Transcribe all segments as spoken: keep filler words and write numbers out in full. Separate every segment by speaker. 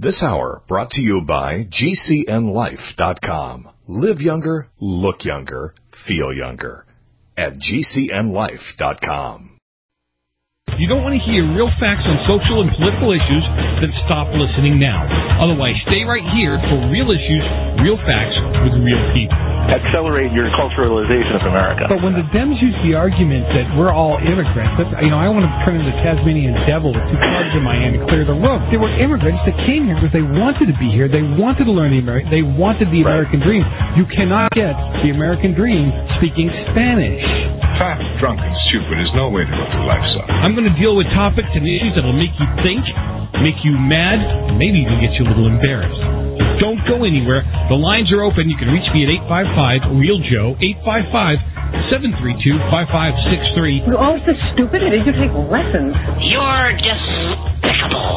Speaker 1: This hour brought to you by G C N life dot com. Live younger, look younger, feel younger at G C N life dot com.
Speaker 2: You don't want to hear real facts on social and political issues, then stop listening now. Otherwise, stay right here for real issues, real facts with real people.
Speaker 3: Accelerate your culturalization of America.
Speaker 4: But when the Dems use the argument that we're all immigrants, that's, you know, I want to turn into the Tasmanian devil with two clubs in my hand and clear the road. They were immigrants that came here because they wanted to be here. They wanted to learn the American. They wanted the American dream. You cannot get the American dream speaking Spanish.
Speaker 5: Fat, drunk, and stupid is no way to go through life, son.
Speaker 2: I'm going to deal with topics and issues that will make you think, make you mad, and maybe even get you a little embarrassed. So don't go anywhere. The lines are open. You can reach me at eight five five, real Joe, eight five five, seven three two, five five six three.
Speaker 6: You're all so stupid. Did you take lessons?
Speaker 7: You're despicable.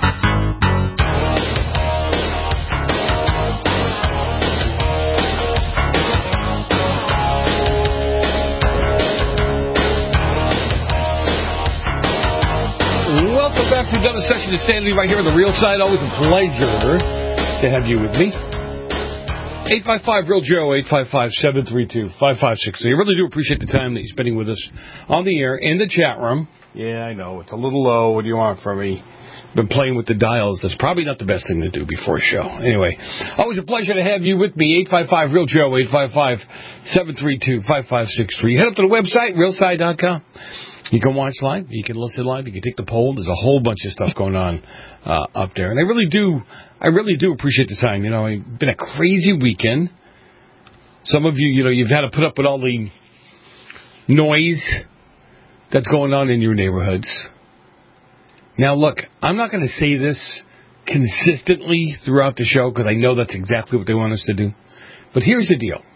Speaker 2: Welcome back to another session of Sanity right here on the Real Side. Always a pleasure to have you with me. eight five five, real Joe, eight five five, seven three two, five five six three. I really do appreciate the time that you're spending with us on the air, in the chat room. Yeah, I know, it's a little low. What do you want from me? Been playing with the dials. That's probably not the best thing to do before a show. Anyway, always a pleasure to have you with me. eight five five, real Joe, eight five five, seven three two, five five six three. Head up to the website, real side dot com. You can watch live. You can listen live. You can take the poll. There's a whole bunch of stuff going on uh, up there. And I really do, I really do appreciate the time. You know, it's been a crazy weekend. Some of you, you know, you've had to put up with all the noise that's going on in your neighborhoods. Now, look, I'm not going to say this consistently throughout the show because I know that's exactly what they want us to do. But here's the deal.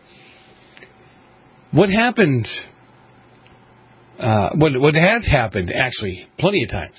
Speaker 2: What happened... Uh, what what has happened, actually, plenty of times,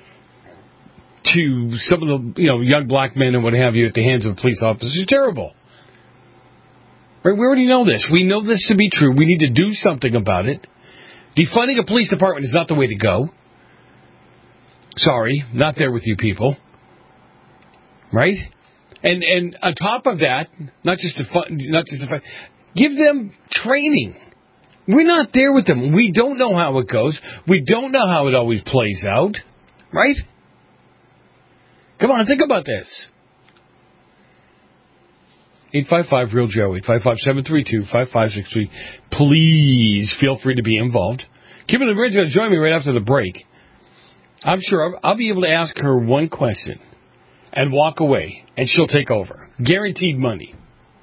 Speaker 2: to some of the you know young black men and what have you at the hands of police officers is terrible. Right? We already know this. We know this to be true. We need to do something about it. Defunding a police department is not the way to go. Sorry, not there with you people. Right? And and on top of that, not just to fun, not just to give them training. We're not there with them. We don't know how it goes. We don't know how it always plays out. Right? Come on, think about this. eight five five, real Joe, eight five five, seven three two, five five six three. Please feel free to be involved. Kimberly Bridge will join me right after the break. I'm sure I'll, I'll be able to ask her one question and walk away, and she'll take over. Guaranteed money.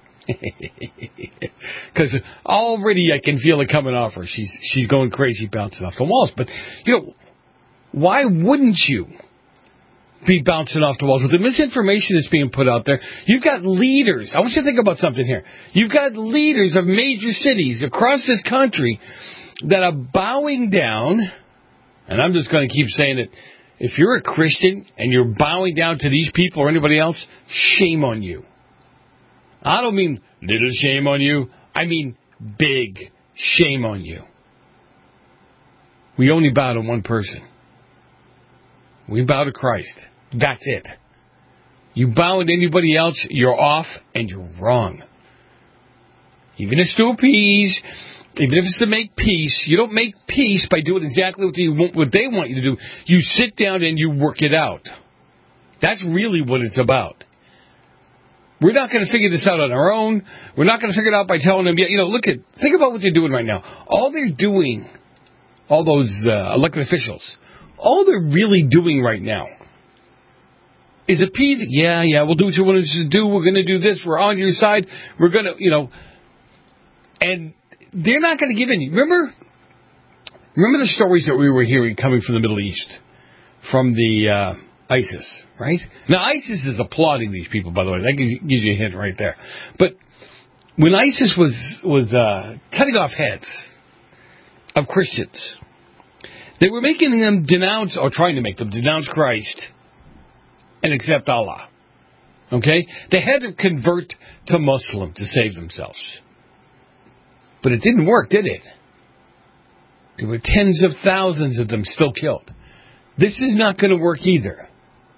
Speaker 2: Because already I can feel it coming off her. She's she's going crazy, bouncing off the walls. But, you know, why wouldn't you be bouncing off the walls? With the misinformation that's being put out there, you've got leaders. I want you to think about something here. You've got leaders of major cities across this country that are bowing down, and I'm just going to keep saying it. If you're a Christian and you're bowing down to these people or anybody else, shame on you. I don't mean little shame on you. I mean big shame on you. We only bow to one person. We bow to Christ. That's it. You bow to anybody else, you're off and you're wrong. Even if it's to appease, even if it's to make peace, you don't make peace by doing exactly what, you want, what they want you to do. You sit down and you work it out. That's really what it's about. We're not going to figure this out on our own. We're not going to figure it out by telling them, you know, look at, think about what they're doing right now. All they're doing, all those uh, elected officials, all they're really doing right now is appeasing. Yeah, yeah, we'll do what you want us to do. We're going to do this. We're on your side. We're going to, you know, and they're not going to give in. Remember, remember the stories that we were hearing coming from the Middle East, from the uh, ISIS, right? Now, ISIS is applauding these people, by the way. That gives you a hint right there. But when ISIS was was uh, cutting off heads of Christians, they were making them denounce, or trying to make them denounce Christ and accept Allah. Okay? They had to convert to Muslim to save themselves. But it didn't work, did it? There were tens of thousands of them still killed. This is not going to work either.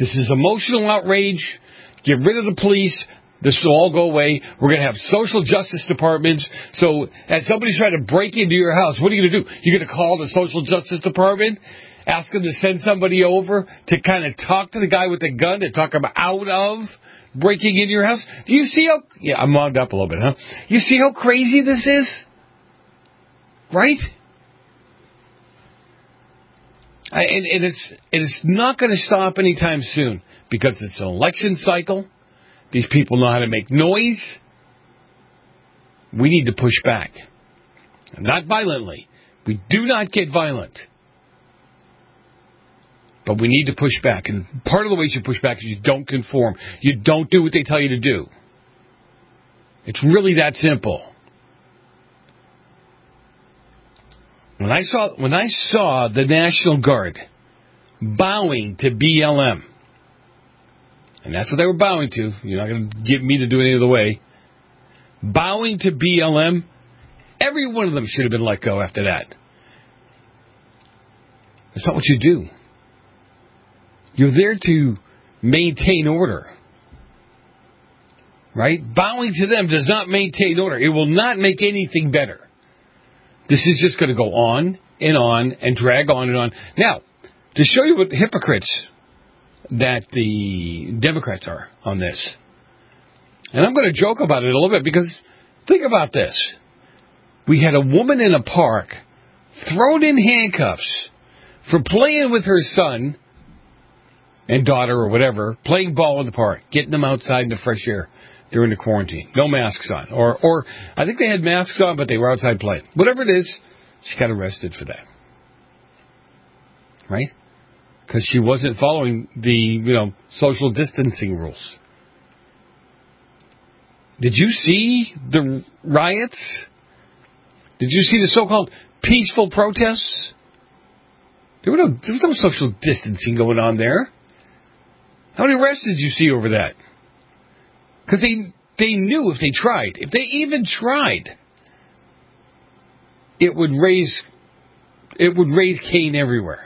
Speaker 2: This is emotional outrage. Get rid of the police. This will all go away. We're going to have social justice departments. So as somebody's trying to break into your house, what are you going to do? You're going to call the social justice department? Ask them to send somebody over to kind of talk to the guy with the gun to talk him out of breaking into your house? Do you see how... Yeah, I'm wound up a little bit, huh? You see how crazy this is? Right? I, and, and it's and it's not going to stop anytime soon because it's an election cycle. These people know how to make noise. We need to push back. Not violently. We do not get violent. But we need to push back. And part of the ways you push back is you don't conform. You don't do what they tell you to do. It's really that simple. When I saw when I saw the National Guard bowing to B L M, and that's what they were bowing to. You're not going to get me to do any other way. Bowing to B L M, every one of them should have been let go after that. That's not what you do. You're there to maintain order. Right? Bowing to them does not maintain order. It will not make anything better. This is just going to go on and on and drag on and on. Now, to show you what hypocrites that the Democrats are on this, and I'm going to joke about it a little bit because think about this. We had a woman in a park thrown in handcuffs for playing with her son and daughter or whatever, playing ball in the park, getting them outside in the fresh air during the quarantine. No masks on. Or, or I think they had masks on, but they were outside playing. Whatever it is, she got arrested for that. Right? Because she wasn't following the, you know, social distancing rules. Did you see the riots? Did you see the so-called peaceful protests? There, were no, there was no social distancing going on there. How many arrests did you see over that? Because they they knew if they tried, if they even tried, it would raise it would raise Cain everywhere.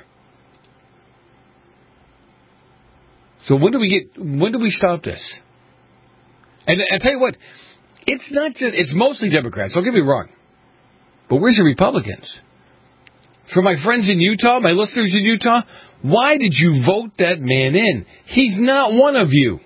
Speaker 2: So when do we get when do we stop this? And I tell you what, it's not just it's mostly Democrats. Don't get me wrong, but where's the Republicans? For my friends in Utah, my listeners in Utah, why did you vote that man in? He's not one of you.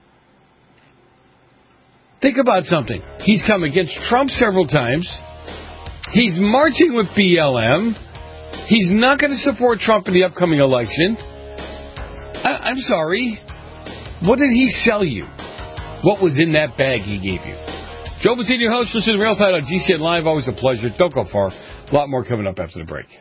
Speaker 2: Think about something. He's come against Trump several times. He's marching with B L M. He's not going to support Trump in the upcoming election. I, I'm sorry. What did he sell you? What was in that bag he gave you? Joe Bassini, your host. Listen to the Real Side on G C N Live. Always a pleasure. Don't go far. A lot more coming up after the break.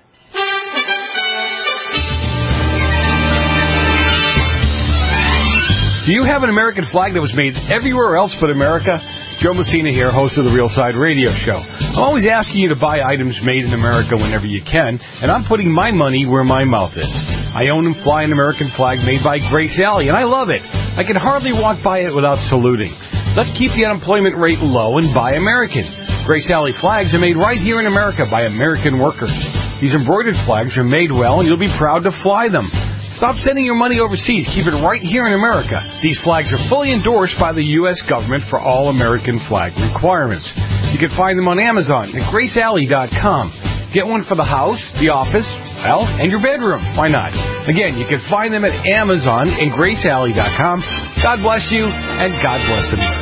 Speaker 2: Do you have an American flag that was made everywhere else but America? Joe Messina here, host of the Real Side Radio Show. I'm always asking you to buy items made in America whenever you can, and I'm putting my money where my mouth is. I own and fly an American flag made by Grace Alley, and I love it. I can hardly walk by it without saluting. Let's keep the unemployment rate low and buy American. Grace Alley flags are made right here in America by American workers. These embroidered flags are made well, and you'll be proud to fly them. Stop sending your money overseas. Keep it right here in America. These flags are fully endorsed by the U S government for all American flag requirements. You can find them on Amazon at grace alley dot com. Get one for the house, the office, well, and your bedroom. Why not? Again, you can find them at Amazon and grace alley dot com. God bless you, and God bless America.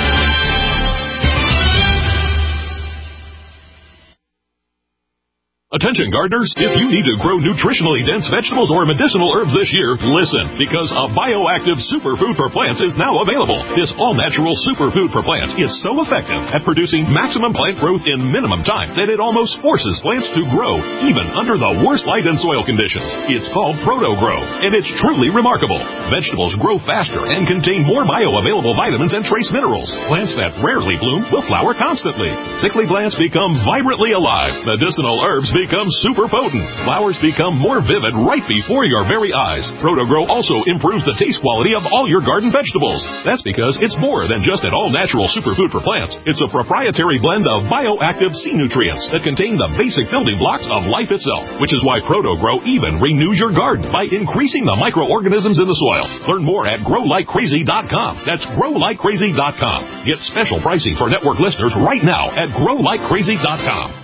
Speaker 8: Attention gardeners, if you need to grow nutritionally dense vegetables or medicinal herbs this year, listen, because a bioactive superfood for plants is now available. This all-natural superfood for plants is so effective at producing maximum plant growth in minimum time that it almost forces plants to grow, even under the worst light and soil conditions. It's called Proto-Grow, and it's truly remarkable. Vegetables grow faster and contain more bioavailable vitamins and trace minerals. Plants that rarely bloom will flower constantly. Sickly plants become vibrantly alive. Medicinal herbs become become super potent. Flowers become more vivid right before your very eyes. ProtoGrow also improves the taste quality of all your garden vegetables. That's because it's more than just an all-natural superfood for plants. It's a proprietary blend of bioactive sea nutrients that contain the basic building blocks of life itself, which is why ProtoGrow even renews your garden by increasing the microorganisms in the soil. Learn more at grow like crazy dot com. That's grow like crazy dot com. Get special pricing for network listeners right now at grow like crazy dot com.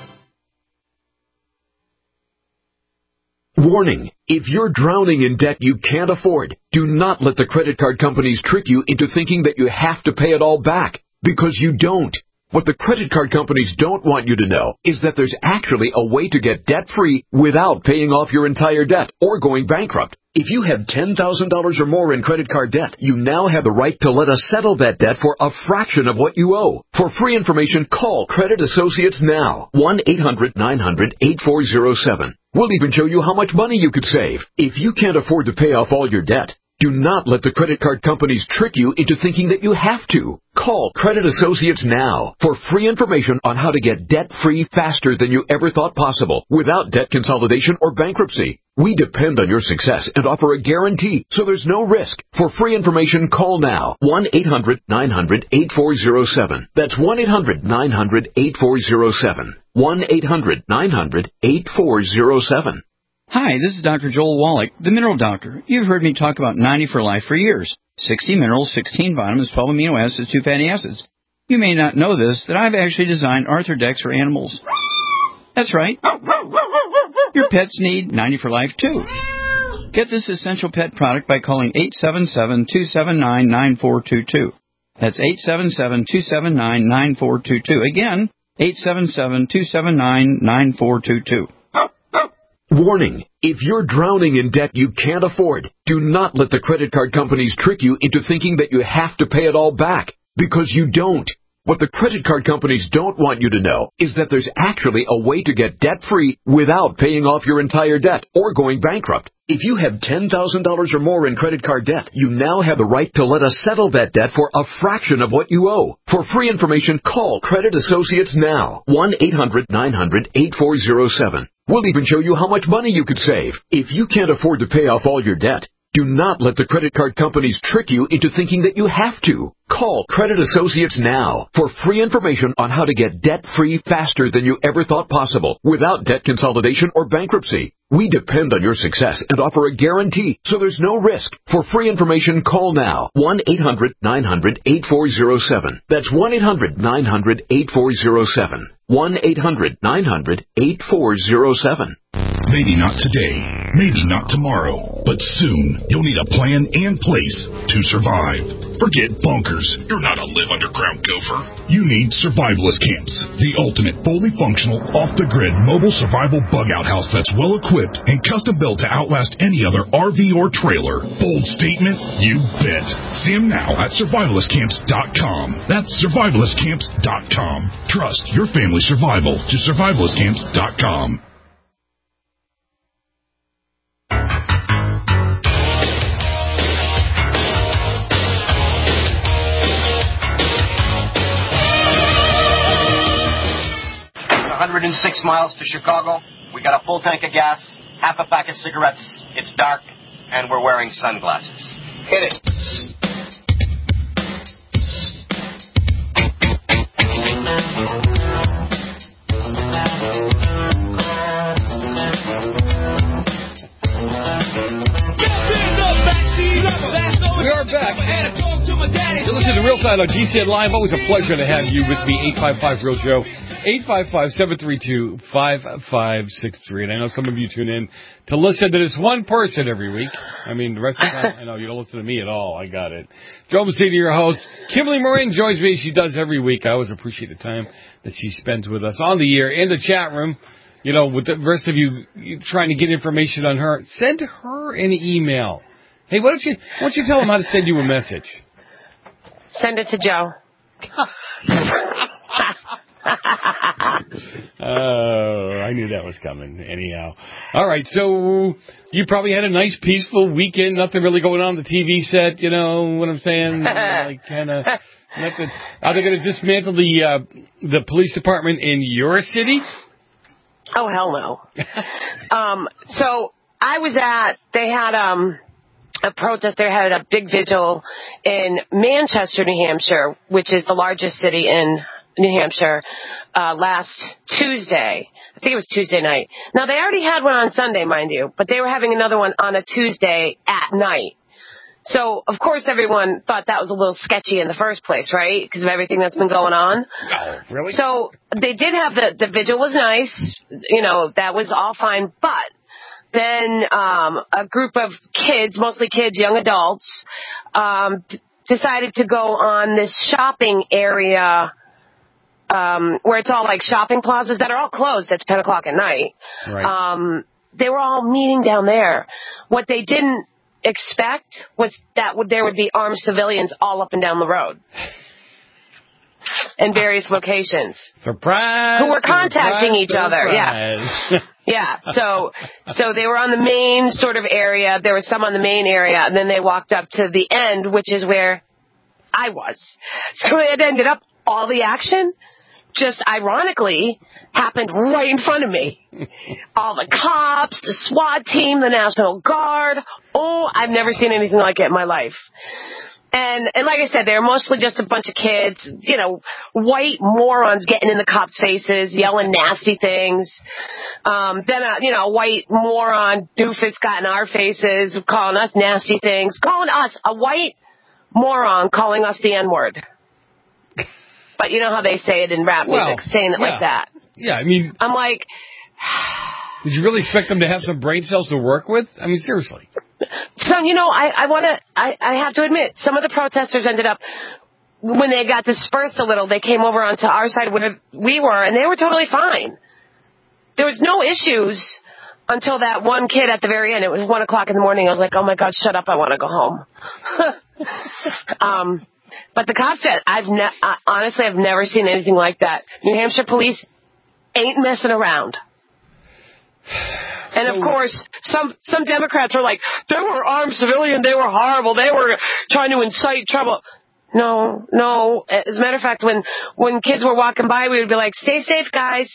Speaker 9: Warning. If you're drowning in debt you can't afford, do not let the credit card companies trick you into thinking that you have to pay it all back, because you don't. What the credit card companies don't want you to know is that there's actually a way to get debt-free without paying off your entire debt or going bankrupt. If you have ten thousand dollars or more in credit card debt, you now have the right to let us settle that debt for a fraction of what you owe. For free information, call Credit Associates now. one eight hundred nine hundred eight four zero seven. We'll even show you how much money you could save. If you can't afford to pay off all your debt, do not let the credit card companies trick you into thinking that you have to. Call Credit Associates now for free information on how to get debt-free faster than you ever thought possible without debt consolidation or bankruptcy. We depend on your success and offer a guarantee, so there's no risk. For free information, call now. one eight hundred nine hundred eight four zero seven. That's one eight hundred nine hundred eight four zero seven. one eight hundred nine hundred eight four zero seven.
Speaker 10: Hi, this is Doctor Joel Wallach, the Mineral Doctor. You've heard me talk about ninety for Life for years. sixty minerals, sixteen vitamins, twelve amino acids, two fatty acids. You may not know this, that I've actually designed Arthrodex for animals. That's right. Your pets need ninety for Life, too. Get this essential pet product by calling eight seven seven, two seven nine, nine four two two. That's eight seven seven, two seven nine, nine four two two. Again, eight seven seven, two seven nine, nine four two two.
Speaker 9: Warning. If you're drowning in debt you can't afford, do not let the credit card companies trick you into thinking that you have to pay it all back, because you don't. What the credit card companies don't want you to know is that there's actually a way to get debt-free without paying off your entire debt or going bankrupt. If you have ten thousand dollars or more in credit card debt, you now have the right to let us settle that debt for a fraction of what you owe. For free information, call Credit Associates now. one eight hundred nine hundred eight four zero seven. We'll even show you how much money you could save. If you can't afford to pay off all your debt, do not let the credit card companies trick you into thinking that you have to. Call Credit Associates now for free information on how to get debt-free faster than you ever thought possible without debt consolidation or bankruptcy. We depend on your success and offer a guarantee, so there's no risk. For free information, call now. one eight hundred nine hundred eight four zero seven. That's one eight hundred nine hundred eight four zero seven. one eight hundred nine hundred eight four zero seven.
Speaker 11: Maybe not today, maybe not tomorrow, but soon you'll need a plan and place to survive. Forget bunkers. You're not a live underground gopher. You need Survivalist Camps, the ultimate fully functional, off-the-grid mobile survival bug-out house that's well-equipped and custom-built to outlast any other R V or trailer. Bold statement? You bet. See them now at survivalist camps dot com. That's survivalist camps dot com. Trust your family's survival to survivalist camps dot com.
Speaker 12: one hundred six miles to Chicago. We got a full tank of gas, half a pack of cigarettes. It's dark, and we're wearing sunglasses. Hit it.
Speaker 2: We are back. You listen to Real Time on G C N Live. Always a pleasure to have you with me. eight five five Real Joe. eight five five, seven three two, five five six three. And I know some of you tune in to listen to this one person every week. I mean, the rest of the time, I know you don't listen to me at all. I got it. Joe Messina, your host. Kimberly Morin joins me. She does every week. I always appreciate the time that she spends with us on the air, in the chat room. You know, with the rest of you, you trying to get information on her, send her an email. Hey, why don't you, why don't you tell them how to send you a message?
Speaker 13: Send it to Joe.
Speaker 2: Oh, I knew that was coming. Anyhow. All right, so you probably had a nice, peaceful weekend. Nothing really going on the T V set, you know what I'm saying? Like, kind of. Are they going to dismantle the uh, the police department in your city?
Speaker 13: Oh, hell no. um, so I was at, they had um, a protest, they had a big vigil in Manchester, New Hampshire, which is the largest city in New Hampshire, uh, last Tuesday. I think it was Tuesday night. Now, they already had one on Sunday, mind you, but they were having another one on a Tuesday at night. So, of course, everyone thought that was a little sketchy in the first place, right? Because of everything that's been going on.
Speaker 2: Oh, really?
Speaker 13: So, they did have the, the vigil was nice. You know, that was all fine. But then um, a group of kids, mostly kids, young adults, um, d- decided to go on this shopping area um, where it's all like shopping plazas that are all closed at ten o'clock at night.
Speaker 2: Right.
Speaker 13: Um, they were all meeting down there. What they didn't expect was that would, there would be armed civilians all up and down the road in various locations.
Speaker 2: Surprise!
Speaker 13: Who were contacting
Speaker 2: surprise,
Speaker 13: each other.
Speaker 2: surprise.
Speaker 13: Yeah. Yeah. So, so they were on the main sort of area. There was some on the main area, and then they walked up to the end, which is where I was. So it ended up all the action just ironically happened right in front of me. All the cops, the SWAT team, the National Guard. Oh, I've never seen anything like it in my life. And and like I said, they're mostly just a bunch of kids, you know, white morons getting in the cops' faces, yelling nasty things. Um, then, a, you know, a white moron doofus got in our faces, calling us nasty things, calling us, a white moron calling us the N-word. But you know how they say it in rap music,
Speaker 2: well,
Speaker 13: saying it
Speaker 2: yeah.
Speaker 13: like that.
Speaker 2: Yeah, I mean...
Speaker 13: I'm like...
Speaker 2: Did you really expect them to have some brain cells to work with? I mean, seriously.
Speaker 13: So, you know, I, I want to... I, I have to admit, some of the protesters ended up... When they got dispersed a little, they came over onto our side where we were, and they were totally fine. There was no issues until that one kid at the very end. It was one o'clock in the morning. I was like, oh, my God, shut up. I want to go home. um... But the cops said, I've ne- uh, honestly, I've never seen anything like that. New Hampshire police ain't messing around. And, so, of course, some some Democrats were like, they were armed civilians, they were horrible, they were trying to incite trouble. No, no. As a matter of fact, when, when kids were walking by, we would be like, stay safe, guys.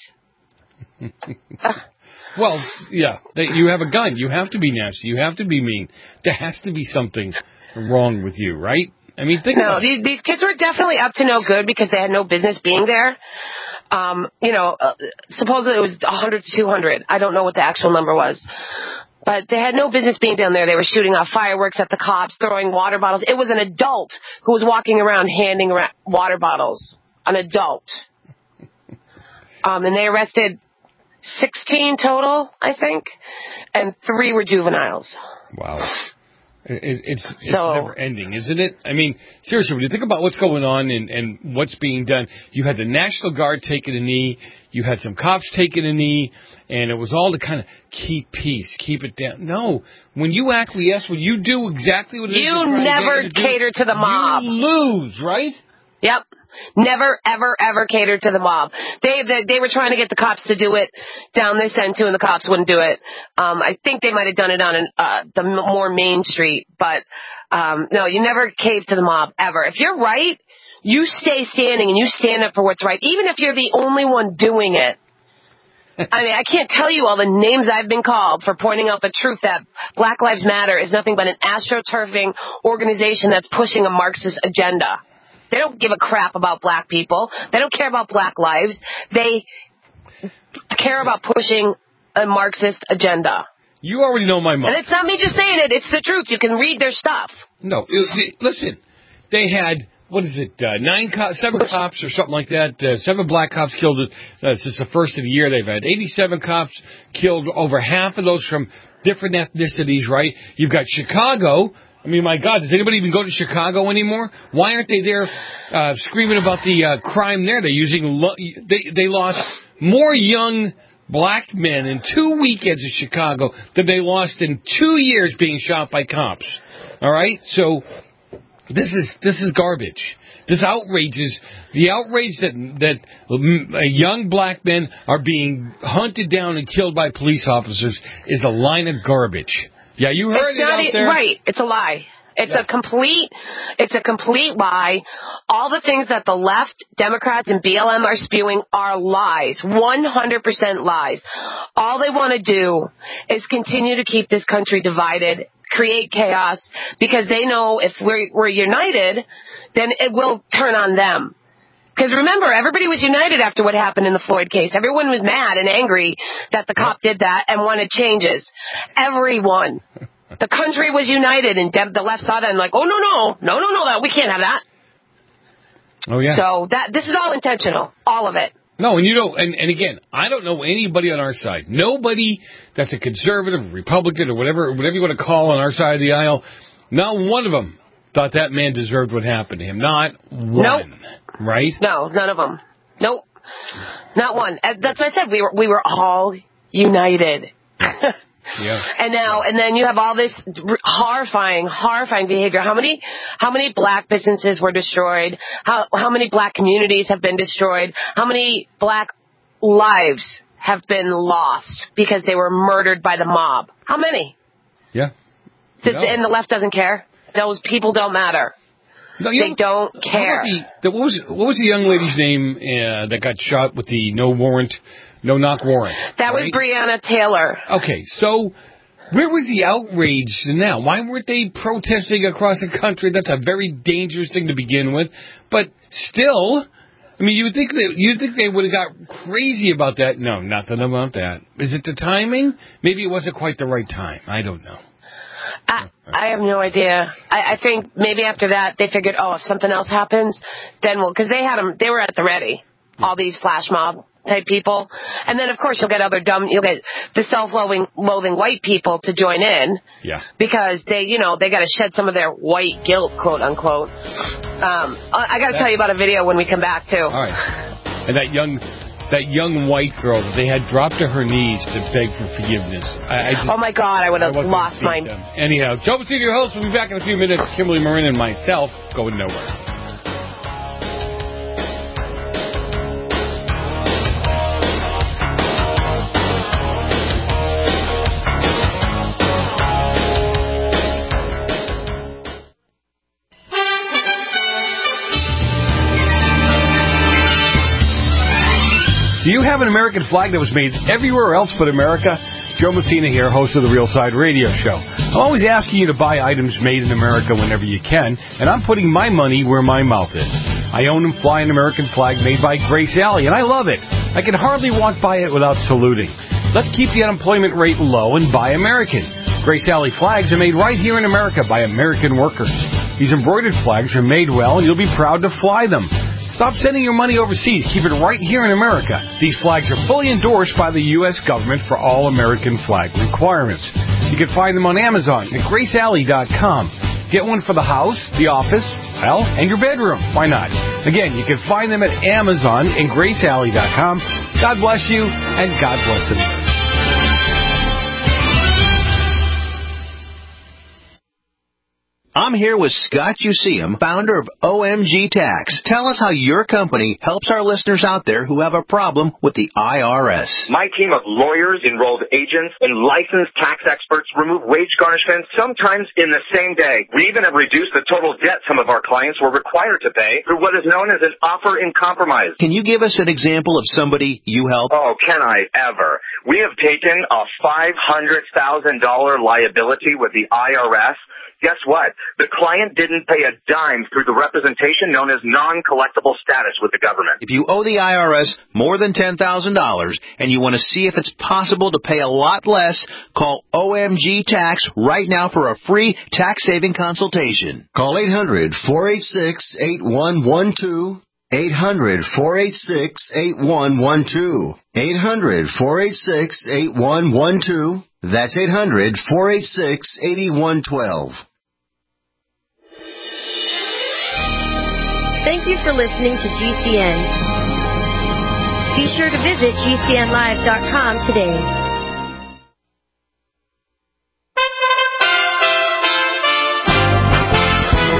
Speaker 13: uh,
Speaker 2: well, yeah, they, you have a gun. You have to be nasty. You have to be mean. There has to be something wrong with you, right? I mean, think
Speaker 13: no,
Speaker 2: about
Speaker 13: these, these kids were definitely up to no good because they had no business being there. Um, you know, uh, supposedly it was one hundred to two hundred. I don't know what the actual number was. But they had no business being down there. They were shooting off fireworks at the cops, throwing water bottles. It was an adult who was walking around handing around water bottles. An adult. Um, and they arrested sixteen total, I think, and three were juveniles.
Speaker 2: Wow. It, it's it's
Speaker 13: so,
Speaker 2: never ending, isn't it? I mean, seriously, when you think about what's going on and, and what's being done, you had the National Guard taking a knee, you had some cops taking a knee, and it was all to kind of keep peace, keep it down. No, when you acquiesce, when you do exactly what it
Speaker 13: you
Speaker 2: is
Speaker 13: never
Speaker 2: to do,
Speaker 13: cater to the mob.
Speaker 2: You lose, right?
Speaker 13: Yep. Never, ever, ever catered to the mob. They, they they were trying to get the cops to do it down this end, too, and the cops wouldn't do it. Um, I think they might have done it on an, uh, the more main street. But, um, no, you never cave to the mob, ever. If you're right, you stay standing and you stand up for what's right, even if you're the only one doing it. I mean, I can't tell you all the names I've been called for pointing out the truth that Black Lives Matter is nothing but an astroturfing organization that's pushing a Marxist agenda. They don't give a crap about black people. They don't care about black lives. They care about pushing a Marxist agenda.
Speaker 2: You already know my mom.
Speaker 13: And it's not me just saying it. It's the truth. You can read their stuff.
Speaker 2: No, listen. They had, what is it, uh, nine cops, seven cops or something like that. Uh, seven black cops killed uh, since the first of the year. They've had eighty-seven cops killed, over half of those from different ethnicities, right? You've got Chicago. I mean, my God, does anybody even go to Chicago anymore? Why aren't they there uh, screaming about the uh, crime there? They're using lo- they they lost more young black men in two weekends in Chicago than they lost in two years being shot by cops. All right, so this is this is garbage. This outrage is the outrage that that young black men are being hunted down and killed by police officers is a line of garbage. Yeah, you heard
Speaker 13: it's
Speaker 2: it
Speaker 13: not
Speaker 2: out
Speaker 13: e-
Speaker 2: there.
Speaker 13: Right, it's a lie. It's
Speaker 2: yeah.
Speaker 13: a complete, it's a complete lie. All the things that the left, Democrats, and B L M are spewing are lies. one hundred percent lies. All they want to do is continue to keep this country divided, create chaos, because they know if we're, we're united, then it will turn on them. Because remember, everybody was united after what happened in the Floyd case. Everyone was mad and angry that the cop did that and wanted changes. Everyone. The country was united, and the left saw that and like, oh, no, no, no, no, no, that we can't have that.
Speaker 2: Oh, yeah.
Speaker 13: So that this is all intentional, all of it.
Speaker 2: No, and you don't, and, and again, I don't know anybody on our side. Nobody that's a conservative, Republican, or whatever, whatever you want to call on our side of the aisle, not one of them thought that man deserved what happened to him. Not one.
Speaker 13: Nope.
Speaker 2: Right?
Speaker 13: No, none of them. Nope. Not one. That's what I said. We were we were all united.
Speaker 2: Yeah.
Speaker 13: And now, and then you have all this horrifying, horrifying behavior. How many, how many black businesses were destroyed? How, how many black communities have been destroyed? How many black lives have been lost because they were murdered by the mob? How many?
Speaker 2: Yeah.
Speaker 13: The,
Speaker 2: no.
Speaker 13: And the left doesn't care. Those people don't matter.
Speaker 2: No,
Speaker 13: they
Speaker 2: know,
Speaker 13: don't care.
Speaker 2: The, the, what was what was the young lady's name uh, that got shot with the no warrant, no knock warrant?
Speaker 13: That
Speaker 2: right?
Speaker 13: was Breonna Taylor.
Speaker 2: Okay, so where was the outrage now? Why weren't they protesting across the country? That's a very dangerous thing to begin with. But still, I mean, you would think that you think they would have got crazy about that. No, nothing about that. Is it the timing? Maybe it wasn't quite the right time. I don't know.
Speaker 13: I, I have no idea. I, I think maybe after that they figured, oh, if something else happens, then we'll, because they had them, they were at the ready, all these flash mob type people, and then of course you'll get other dumb, you'll get the self-loathing, loathing white people to join in,
Speaker 2: yeah,
Speaker 13: because they, you know, they got to shed some of their white guilt, quote unquote. Um, I, I got to tell you about a video when we come back too.
Speaker 2: All right, and that young. That young white girl that they had dropped to her knees to beg for forgiveness. I, I just,
Speaker 13: oh, my God, I would have lost my...
Speaker 2: Anyhow, Joe Messina, your host, will be back in a few minutes. Kimberly Marin and myself going nowhere. Do you have an American flag that was made everywhere else but America? Joe Messina here, host of the Real Side Radio Show. I'm always asking you to buy items made in America whenever you can, and I'm putting my money where my mouth is. I own and fly an American flag made by Grace Alley, and I love it. I can hardly walk by it without saluting. Let's keep the unemployment rate low and buy American. Grace Alley flags are made right here in America by American workers. These embroidered flags are made well, and you'll be proud to fly them. Stop sending your money overseas. Keep it right here in America. These flags are fully endorsed by the U S government for all American flag requirements. You can find them on Amazon at grace alley dot com. Get one for the house, the office, well, and your bedroom. Why not? Again, you can find them at Amazon and grace alley dot com. God bless you, and God bless America.
Speaker 14: I'm here with Scott Useum, founder of O M G Tax. Tell us how your company helps our listeners out there who have a problem with the I R S.
Speaker 15: My team of lawyers, enrolled agents, and licensed tax experts remove wage garnishments sometimes in the same day. We even have reduced the total debt some of our clients were required to pay through what is known as an offer in compromise.
Speaker 14: Can you give us an example of somebody you help?
Speaker 15: Oh, can I ever? We have taken a five hundred thousand dollars liability with the I R S. Guess what? The client didn't pay a dime through the representation known as non-collectible status with the government.
Speaker 14: If you owe the I R S more than ten thousand dollars and you want to see if it's possible to pay a lot less, call O M G Tax right now for a free tax-saving consultation.
Speaker 16: Call eight hundred, four eight six, eight one one two. eight hundred, four eight six, eight one one two. eight hundred, four eight six, eight one one two. That's eight hundred, four eight six, eight one one two.
Speaker 17: Thank you for listening to G C N. Be sure to visit G C N live dot com today.
Speaker 11: U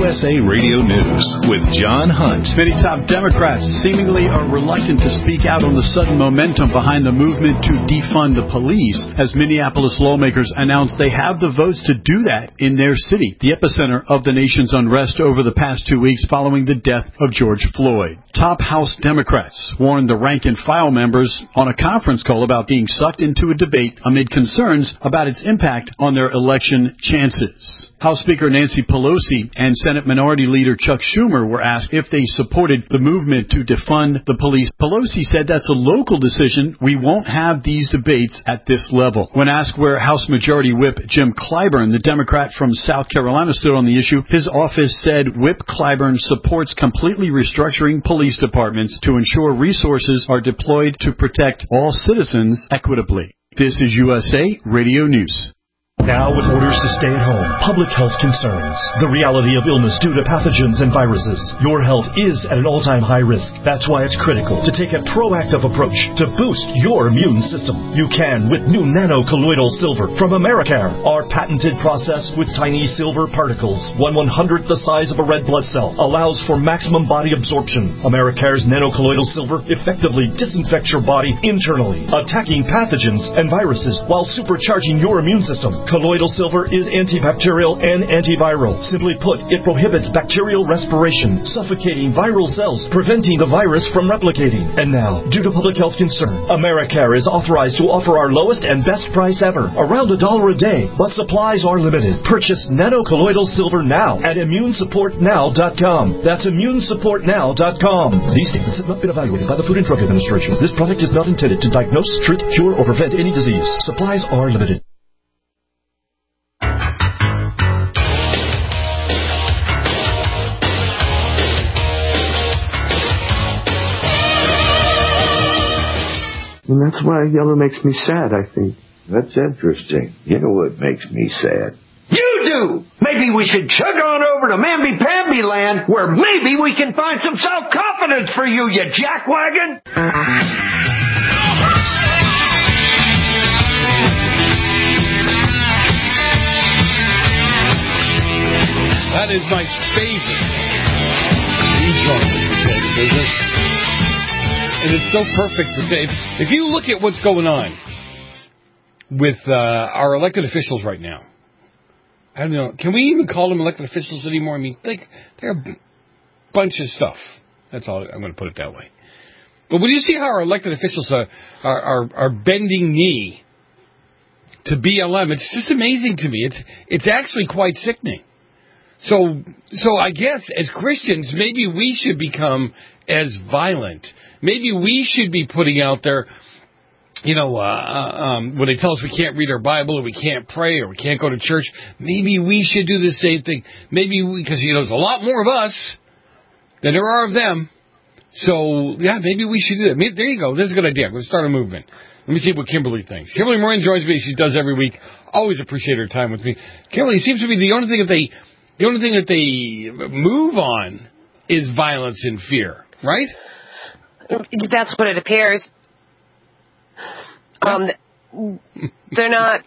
Speaker 1: S A Radio News with John Hunt.
Speaker 18: Many top Democrats seemingly are reluctant to speak out on the sudden momentum behind the movement to defund the police, as Minneapolis lawmakers announced they have the votes to do that in their city, the epicenter of the nation's unrest over the past two weeks following the death of George Floyd. Top House Democrats warned the rank-and-file members on a conference call about being sucked into a debate amid concerns about its impact on their election chances. House Speaker Nancy Pelosi and Senate Minority Leader Chuck Schumer were asked if they supported the movement to defund the police. Pelosi said that's a local decision. We won't have these debates at this level. When asked where House Majority Whip Jim Clyburn, the Democrat from South Carolina, stood on the issue, his office said Whip Clyburn supports completely restructuring police departments to ensure resources are deployed to protect all citizens equitably. This is U S A Radio News.
Speaker 19: Now, with orders to stay at home, public health concerns, the reality of illness due to pathogens and viruses, your health is at an all-time high risk. That's why it's critical to take a proactive approach to boost your immune system. You can with new nano-colloidal silver from Americare. Our patented process with tiny silver particles, one one-hundredth the size of a red blood cell, allows for maximum body absorption. Americare's nano-colloidal silver effectively disinfects your body internally, attacking pathogens and viruses while supercharging your immune system. Colloidal silver is antibacterial and antiviral. Simply put, it prohibits bacterial respiration, suffocating viral cells, preventing the virus from replicating. And now, due to public health concern, Americare is authorized to offer our lowest and best price ever, around a dollar a day, but supplies are limited. Purchase nano-colloidal silver now at immune support now dot com. That's immune support now dot com. These statements have not been evaluated by the Food and Drug Administration. This product is not intended to diagnose, treat, cure, or prevent any disease. Supplies are limited.
Speaker 20: And that's why yellow makes me sad, I think. That's interesting. You know what makes me sad? You do! Maybe we should chug on over to Mamby-Pamby land, where maybe we can find some self-confidence for you, you jackwagon!
Speaker 2: That is my favorite. Each one of business. And it's so perfect to say, if you look at what's going on with uh, our elected officials right now, I don't know, can we even call them elected officials anymore? I mean, like, they're a bunch of stuff. That's all, I'm going to put it that way. But when you see how our elected officials are, are, are, are bending knee to B L M, it's just amazing to me. It's, it's actually quite sickening. So, so I guess as Christians, maybe we should become as violent. Maybe we should be putting out there, you know, uh, um, when they tell us we can't read our Bible or we can't pray or we can't go to church, maybe we should do the same thing. Maybe we, because, you know, there's a lot more of us than there are of them. So, yeah, maybe we should do that. Maybe, there you go. This is a good idea. I'm going to start a movement. Let me see what Kimberly thinks. Kimberly Moran joins me. She does every week. Always appreciate her time with me. Kimberly, seems to be the only thing that they, the only thing that they move on is violence and fear, right?
Speaker 13: That's what it appears. Um, they're not.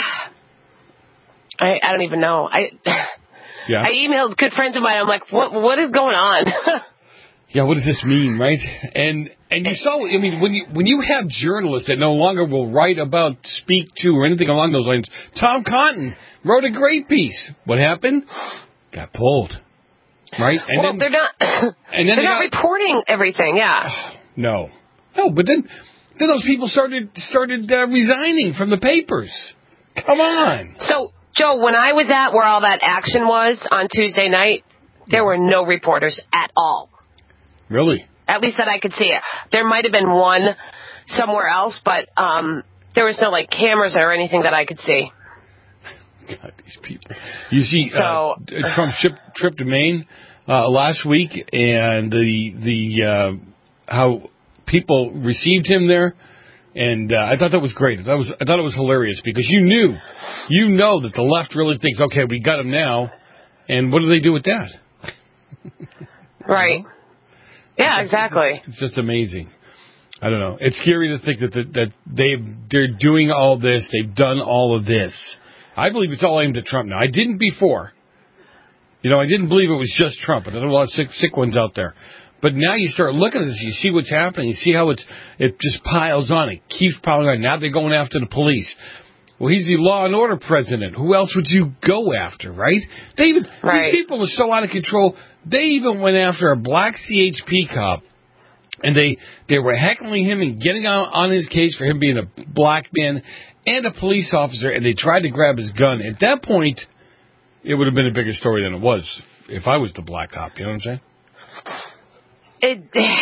Speaker 13: I I don't even know. I yeah. I emailed good friends of mine. I'm like, what what is going on?
Speaker 2: Yeah, what does this mean, right? And and you saw, I mean, when you when you have journalists that no longer will write about, speak to, or anything along those lines. Tom Cotton wrote a great piece. What happened? Got pulled. Right? And
Speaker 13: well,
Speaker 2: then,
Speaker 13: they're not.
Speaker 2: And then
Speaker 13: they're
Speaker 2: they
Speaker 13: not
Speaker 2: got,
Speaker 13: reporting everything. Yeah.
Speaker 2: No, no. But then, then those people started started uh, resigning from the papers. Come on.
Speaker 13: So, Joe, when I was at where all that action was on Tuesday night, there were no reporters at all.
Speaker 2: Really?
Speaker 13: At least that I could see it. There might have been one somewhere else, but um, there was no like cameras or anything that I could see.
Speaker 2: God, these people. You see,
Speaker 13: so,
Speaker 2: uh, Trump trip, trip to Maine uh, last week, and the the uh, how people received him there, and uh, I thought that was great. I thought it was I thought it was hilarious because you knew, you know that the left really thinks, okay, we got him now, and what do they do with that?
Speaker 13: Right. Yeah, exactly.
Speaker 2: It's just amazing. I don't know. It's scary to think that the, that they they're doing all this. They've done all of this. I believe it's all aimed at Trump now. I didn't before. You know, I didn't believe it was just Trump. There's a lot of sick, sick ones out there. But now you start looking at this, you see what's happening, you see how it's it just piles on, it keeps piling on. Now they're going after the police. Well, he's the law and order president. Who else would you go after, right? They even
Speaker 13: right.
Speaker 2: These people are so out of control. They even went after a black C H P cop, and they they were heckling him and getting on, on his case for him being a black man and a police officer, and they tried to grab his gun. At that point, it would have been a bigger story than it was if I was the black cop. You know what I'm saying?
Speaker 13: It,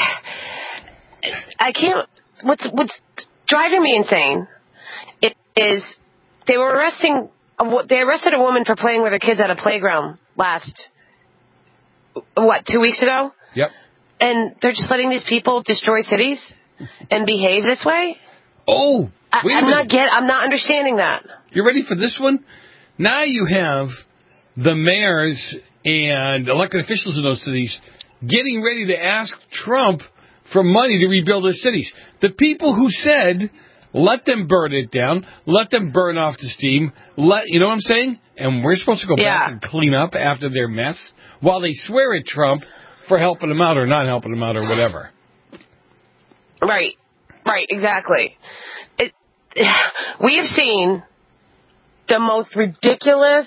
Speaker 13: I can't. What's what's driving me insane it is they were arresting. They arrested a woman for playing with her kids at a playground last what two weeks ago.
Speaker 2: Yep.
Speaker 13: And they're just letting these people destroy cities and behave this way.
Speaker 2: Oh,
Speaker 13: I, I'm not get. I'm not understanding that.
Speaker 2: You ready for this one? Now you have the mayors and elected officials in those cities getting ready to ask Trump for money to rebuild their cities. The people who said, let them burn it down, let them burn off the steam, let you know what I'm saying? And we're supposed to go
Speaker 13: yeah.
Speaker 2: back and clean up after their mess while they swear at Trump for helping them out or not helping them out or whatever.
Speaker 13: Right. Right, exactly. It, we have seen the most ridiculous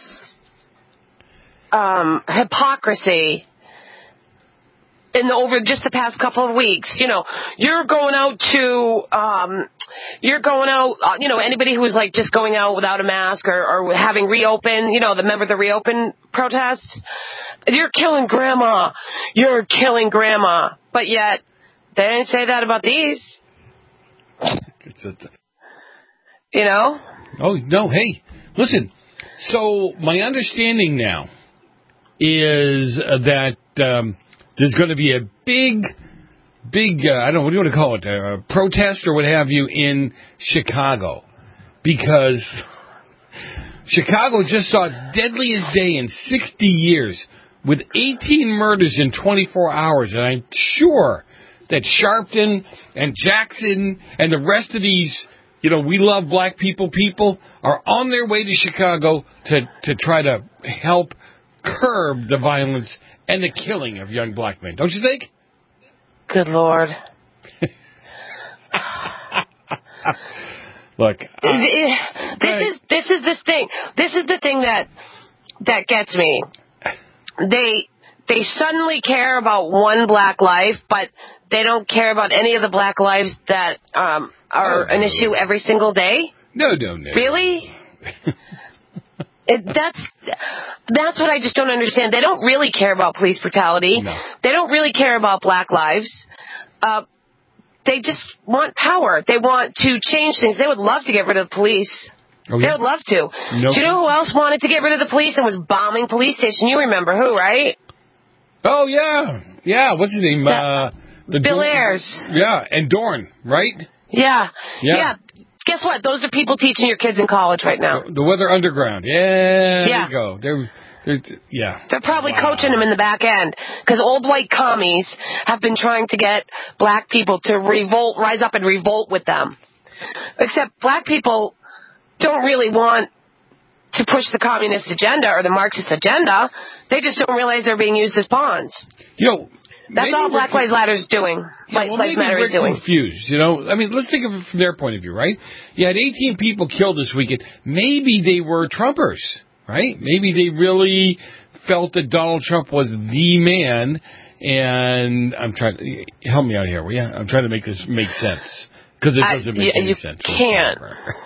Speaker 13: um, hypocrisy in the, over just the past couple of weeks. You know, you're going out to, um, you're going out, uh, you know, anybody who's like just going out without a mask or, or having reopen, you know, the remember the reopen protests? You're killing grandma. You're killing grandma. But yet, they didn't say that about these. You know?
Speaker 2: Oh, no, hey, listen. So my understanding now is uh, that um, there's going to be a big, big, uh, I don't know, what do you want to call it, a protest or what have you in Chicago. Because Chicago just saw its deadliest day in sixty years with eighteen murders in twenty-four hours. And I'm sure that Sharpton and Jackson and the rest of these, you know, we love black people people are on their way to Chicago to, to try to help curb the violence and the killing of young black men. Don't you think?
Speaker 13: Good Lord.
Speaker 2: Look, uh,
Speaker 13: this is this is this thing. This is the thing that that gets me. They they suddenly care about one black life, but they don't care about any of the black lives that um, are oh, an no. issue every single day.
Speaker 2: No, no, no.
Speaker 13: Really? It, that's that's what I just don't understand. They don't really care about police brutality.
Speaker 2: No.
Speaker 13: They don't really care about black lives. Uh, they just want power. They want to change things. They would love to get rid of the police. Oh, yeah? They would love to.
Speaker 2: No.
Speaker 13: Do you know who else wanted to get rid of the police and was bombing police station? You remember who, right?
Speaker 2: Oh, yeah. Yeah, what's his name? Uh, the
Speaker 13: Bill
Speaker 2: Dorn,
Speaker 13: Ayers.
Speaker 2: Yeah, and Dorn, right?
Speaker 13: Yeah.
Speaker 2: Yeah.
Speaker 13: Yeah. Guess what? Those are people teaching your kids in college right now.
Speaker 2: The, the Weather Underground. Yeah,
Speaker 13: yeah.
Speaker 2: There you go. They're, they're, yeah.
Speaker 13: They're probably
Speaker 2: wow.
Speaker 13: coaching them in the back end because old white commies have been trying to get black people to revolt, rise up and revolt with them. Except black people don't really want to push the communist agenda or the Marxist agenda. They just don't realize they're being used as pawns.
Speaker 2: You know,
Speaker 13: that's all Black Lives Matter is doing.
Speaker 2: Yeah,
Speaker 13: Black
Speaker 2: well,
Speaker 13: Lives Matter is doing.
Speaker 2: Confused, you know. I mean, let's think of it from their point of view, right? You had eighteen people killed this weekend. Maybe they were Trumpers, right? Maybe they really felt that Donald Trump was the man. And I'm trying to help me out here, will you? I'm trying to make this make sense because it doesn't
Speaker 13: I,
Speaker 2: make
Speaker 13: you,
Speaker 2: any
Speaker 13: you
Speaker 2: sense.
Speaker 13: Can't.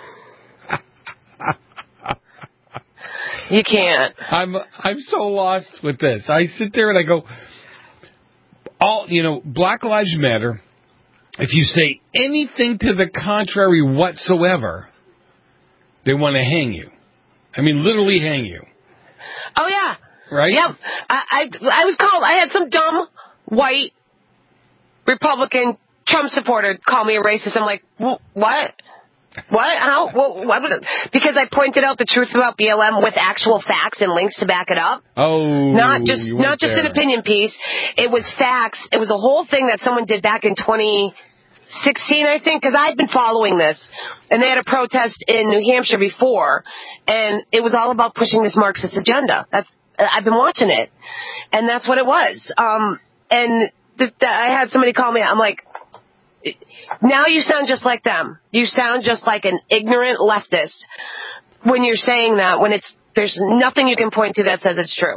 Speaker 13: You can't.
Speaker 2: I'm I'm so lost with this. I sit there and I go, all you know, Black Lives Matter. If you say anything to the contrary whatsoever, they want to hang you. I mean, literally hang you.
Speaker 13: Oh yeah.
Speaker 2: Right.
Speaker 13: Yep. I I, I was called. I had some dumb white Republican Trump supporter call me a racist. I'm like, what? What? How? What, what would it? Because I pointed out the truth about B L M with actual facts and links to back it up.
Speaker 2: Oh,
Speaker 13: not just not just
Speaker 2: there.
Speaker 13: an opinion piece. It was facts. It was a whole thing that someone did back in twenty sixteen, I think, because I'd been following this, and they had a protest in New Hampshire before, and it was all about pushing this Marxist agenda. That's I've been watching it. And that's what it was. Um, and th- th- I had somebody call me. I'm like, now you sound just like them. You sound just like an ignorant leftist when you're saying that, when it's there's nothing you can point to that says it's true.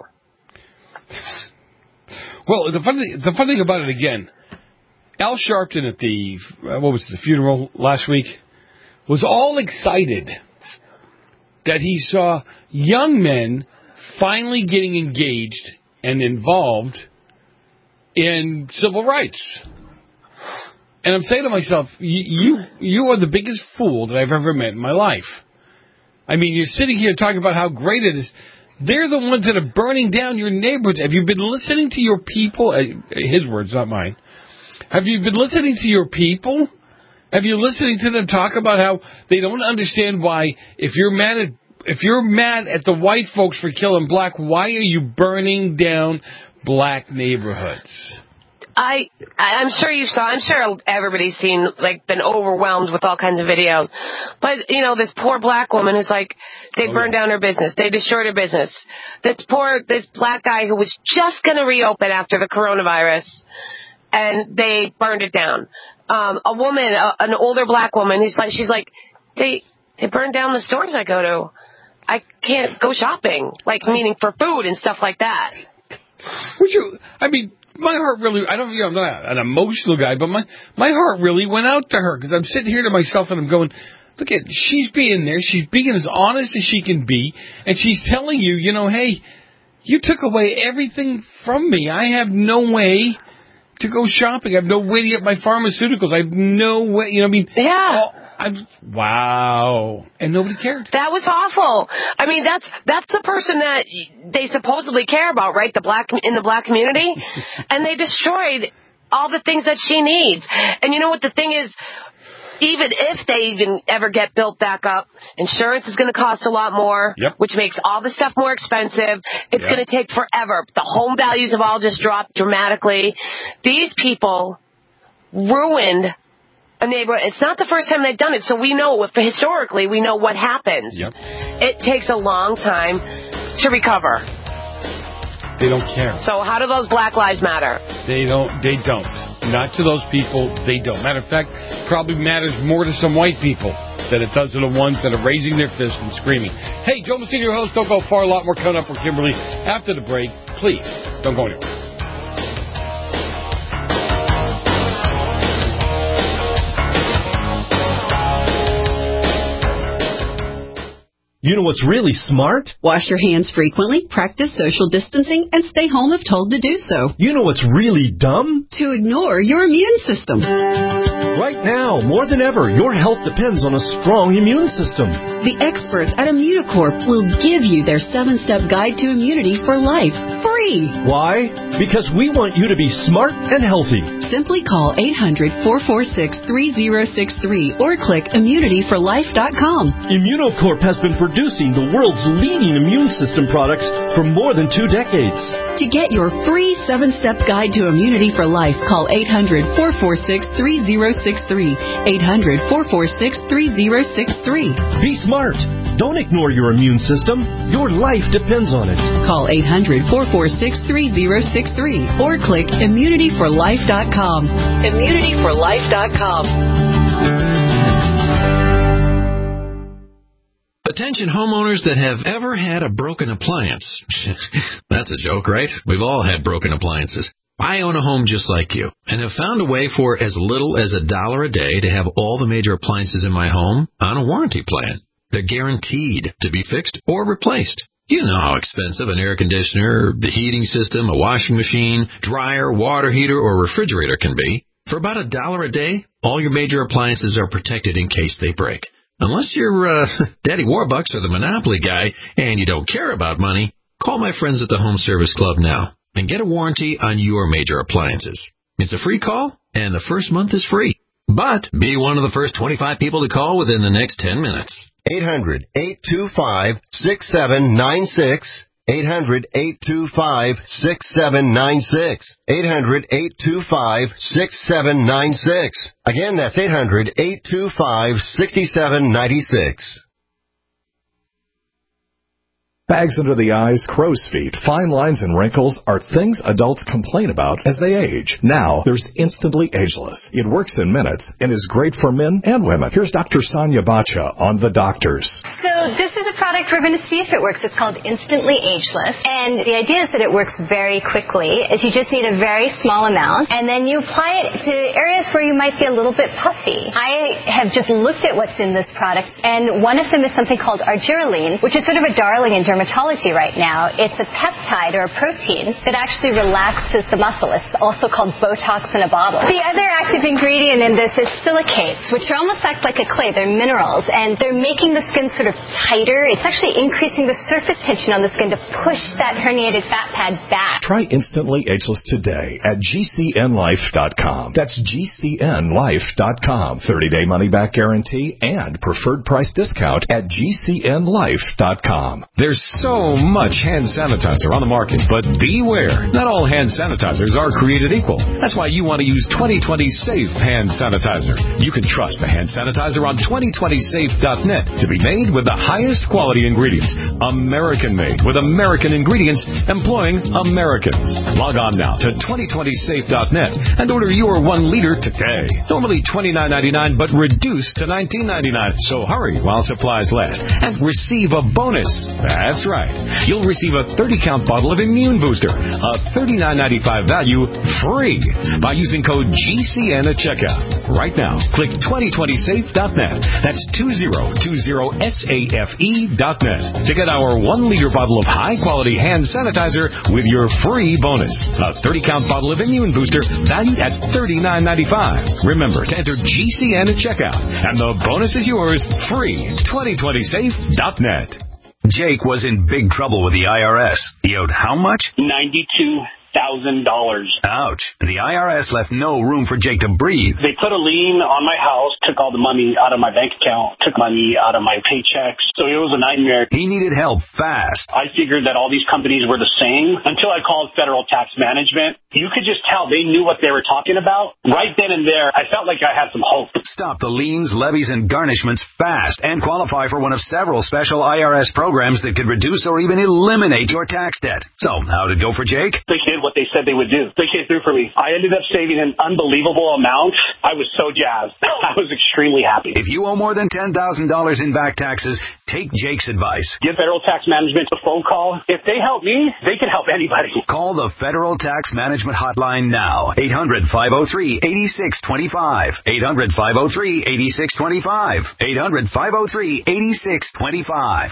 Speaker 2: Well, the funny, the funny thing about it, again, Al Sharpton at the, uh, what was it, the funeral last week, was all excited that he saw young men finally getting engaged and involved in civil rights. And I'm saying to myself, you you are the biggest fool that I've ever met in my life. I mean, you're sitting here talking about how great it is. They're the ones that are burning down your neighborhoods. Have you been listening to your people? His words, not mine. Have you been listening to your people? Have you listening to them talk about how they don't understand why, if you're mad at if you're mad at the white folks for killing black, why are you burning down black neighborhoods?
Speaker 13: I, I'm sure you saw, I'm sure everybody's seen, like, been overwhelmed with all kinds of videos. But, you know, this poor black woman who's like, they burned down her business. They destroyed her business. This poor, this black guy who was just going to reopen after the coronavirus, and they burned it down. Um, a woman, a, an older black woman who's like, she's like, they, they burned down the stores I go to. I can't go shopping, like, meaning for food and stuff like that.
Speaker 2: Would you, I mean, my heart really, I don't, you know, I'm not an emotional guy, but my, my heart really went out to her, because I'm sitting here to myself and I'm going, look at, she's being there, she's being as honest as she can be, and she's telling you, you know, hey, you took away everything from me. I have no way to go shopping. I have no way to get my pharmaceuticals. I have no way, you know, I mean,
Speaker 13: yeah.
Speaker 2: Oh, I'm, wow. And nobody cared.
Speaker 13: That was awful. I mean, that's that's the person that they supposedly care about, right? The black in the black community. And they destroyed all the things that she needs. And you know what the thing is? Even if they even ever get built back up, insurance is going to cost a lot more,
Speaker 2: yep.
Speaker 13: which makes all the stuff more expensive. It's
Speaker 2: yep.
Speaker 13: going to take forever. The home values have all just dropped dramatically. These people ruined a neighborhood. It's not the first time they've done it, so we know, historically, we know what happens.
Speaker 2: Yep.
Speaker 13: It takes a long time to recover.
Speaker 2: They don't care.
Speaker 13: So how do those Black Lives Matter?
Speaker 2: They don't. They don't. Not to those people, they don't. Matter of fact, probably matters more to some white people than it does to the ones that are raising their fists and screaming. Hey, Joe Messina, your host. Don't go far. A lot more coming up with Kimberly after the break. Please, don't go anywhere.
Speaker 21: You know what's really smart?
Speaker 22: Wash your hands frequently, practice social distancing, and stay home if told to do so.
Speaker 21: You know what's really dumb?
Speaker 22: To ignore your immune system.
Speaker 21: Right now, more than ever, your health depends on a strong immune system.
Speaker 22: The experts at Immunocorp will give you their seven-step guide to immunity for life, free.
Speaker 21: Why? Because we want you to be smart and healthy.
Speaker 22: Simply call eight hundred, four four six, three zero six three or click immunity for life dot com.
Speaker 21: Immunocorp has been producing the world's leading immune system products for more than two decades.
Speaker 22: To get your free seven-step guide to immunity for life, call eight hundred, four four six, three zero six three. eight hundred, four four six, three zero six three.
Speaker 21: Be smart. Don't ignore your immune system. Your life depends on it.
Speaker 22: Call eight hundred, four four six, three zero six three or click immunity for life dot com. immunity for life dot com.
Speaker 23: Attention homeowners that have ever had a broken appliance. That's a joke, right? We've all had broken appliances. I own a home just like you and have found a way for as little as a dollar a day to have all the major appliances in my home on a warranty plan. They're guaranteed to be fixed or replaced. You know how expensive an air conditioner, the heating system, a washing machine, dryer, water heater, or refrigerator can be. For about a dollar a day, all your major appliances are protected in case they break. Unless you're uh, Daddy Warbucks or the Monopoly guy and you don't care about money, call my friends at the Home Service Club now and get a warranty on your major appliances. It's a free call, and the first month is free. But be one of the first twenty-five people to call within the next ten minutes.
Speaker 16: eight hundred, eight two five, six seven nine six. eight hundred, eight two five, six seven nine six. eight hundred, eight two five, six seven nine six. Again, that's eight hundred, eight two five, six seven nine six.
Speaker 1: Bags under the eyes, crow's feet, fine lines, and wrinkles are things adults complain about as they age. Now, there's Instantly Ageless. It works in minutes and is great for men and women. Here's Doctor Sonia Bacha on The Doctors.
Speaker 3: So this is a product we're going to see if it works. It's called Instantly Ageless. And the idea is that it works very quickly. Is you just need a very small amount, and then you apply it to areas where you might be a little bit puffy. I have just looked at what's in this product, and one of them is something called argireline, which is sort of a darling in dermatology right now. It's a peptide or a protein that actually relaxes the muscle. It's also called Botox in a bottle. The other active ingredient in this is silicates, which are almost act like a clay. They're minerals, and they're making the skin sort of tighter. It's actually increasing the surface tension on the skin to push that herniated fat pad back.
Speaker 1: Try Instantly Ageless today at G C N life dot com. That's G C N life dot com. thirty-day money-back guarantee and preferred price discount at G C N life dot com.
Speaker 4: There's so much hand sanitizer on the market, but beware. Not all hand sanitizers are created equal. That's why you want to use twenty twenty Safe Hand Sanitizer. You can trust the hand sanitizer on twenty twenty safe dot net to be made with the highest quality ingredients. American-made with American ingredients employing Americans. Log on now to twenty twenty safe dot net and order your one liter today. Normally twenty-nine ninety-nine, but reduced to nineteen ninety-nine. So hurry while supplies last and receive a bonus. That's right. You'll receive a thirty count bottle of Immune Booster, a thirty-nine ninety-five value, free by using code G C N at checkout. Right now, click twenty twenty safe dot net. That's twenty twenty safe dot net to get our one liter bottle of high-quality hand sanitizer with your free bonus. A thirty count bottle of Immune Booster valued at thirty-nine ninety-five. Remember to enter G C N at checkout, and the bonus is yours free. twenty twenty safe dot net.
Speaker 5: Jake was in big trouble with the I R S. He owed how much?
Speaker 24: ninety-two thousand dollars.
Speaker 5: Ouch. The I R S left no room for Jake to breathe.
Speaker 24: They put a lien on my house, took all the money out of my bank account, took money out of my paychecks. So it was a nightmare.
Speaker 5: He needed help fast.
Speaker 24: I figured that all these companies were the same until I called Federal Tax Management. You could just tell they knew what they were talking about. Right then and there, I felt like I had some hope.
Speaker 5: Stop the liens, levies, and garnishments fast and qualify for one of several special I R S programs that could reduce or even eliminate your tax debt. So, how'd it go for Jake?
Speaker 24: They did what they said they would do. They came through for me. I ended up saving an unbelievable amount. I was so jazzed. I was extremely happy.
Speaker 5: If you owe more than ten thousand dollars in back taxes, take Jake's advice.
Speaker 24: Give Federal Tax Management a phone call. If they help me, they can help anybody.
Speaker 5: Call the Federal Tax Management Hotline now. eight hundred, five oh three, eight six two five. eight hundred, five oh three, eight six two five. eight hundred, five oh three, eight six two five.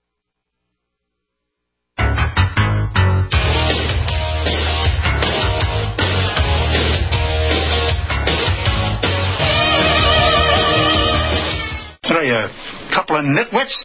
Speaker 25: What are you, a couple of nitwits?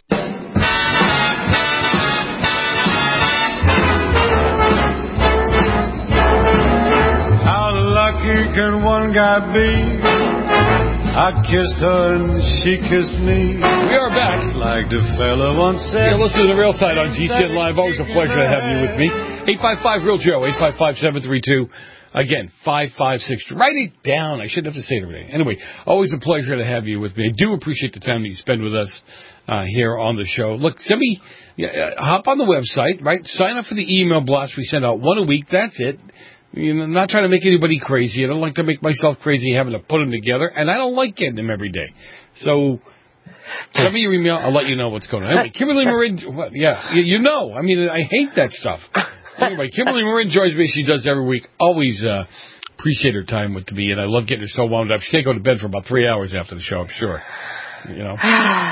Speaker 26: How lucky can one guy be? I kissed her and she kissed me.
Speaker 2: We are back.
Speaker 26: Like the fella once said.
Speaker 2: You're listening to The Real Side on G C N Live. Always a pleasure to have you with me. eight five five Real Joe, eight five five, seven three two. Again, five five six. Write it down. I shouldn't have to say it every day. Anyway, always a pleasure to have you with me. I do appreciate the time that you spend with us uh, here on the show. Look, send me, uh, hop on the website, right? Sign up for the email blast. We send out one a week. That's it. You know, I'm not trying to make anybody crazy. I don't like to make myself crazy having to put them together, and I don't like getting them every day. So send me your email. I'll let you know what's going on. Anyway, Kimberly Marin, what, yeah, you, you know. I mean, I hate that stuff. Anyway, Kimberly Marin joins me. She does every week. Always uh, appreciate her time with me, and I love getting her so wound up. She can't go to bed for about three hours after the show, I'm sure. You know.